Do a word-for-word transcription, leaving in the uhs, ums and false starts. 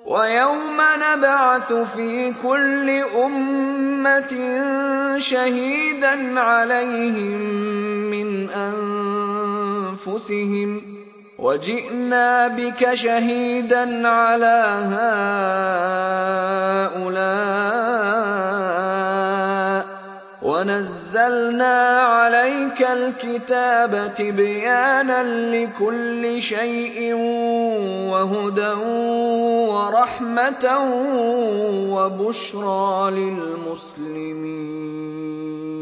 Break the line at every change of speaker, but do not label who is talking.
ويوم نبعث في كل أمة شهيدا عليهم من أنفسهم وجئنا بك شهيدا على هؤلاء ونزلنا عليك الكتاب تبيانا لكل شيء وهدى ورحمة وبشرى للمسلمين.